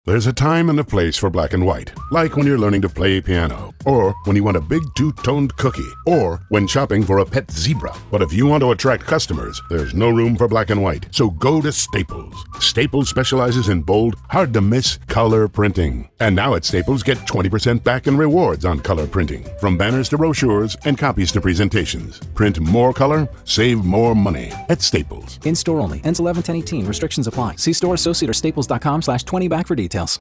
There's a time and a place for black and white, like when you're learning to play piano, or when you want a big two-toned cookie, or when shopping for a pet zebra. But if you want to attract customers, there's no room for black and white. So go to Staples. Staples specializes in bold, hard-to-miss color printing. And now at Staples, get 20% back in rewards on color printing, from banners to brochures and copies to presentations. Print more color, save more money at Staples. In-store only. Ends 11/10/18. Restrictions apply. See store associate or staples.com/20back for details.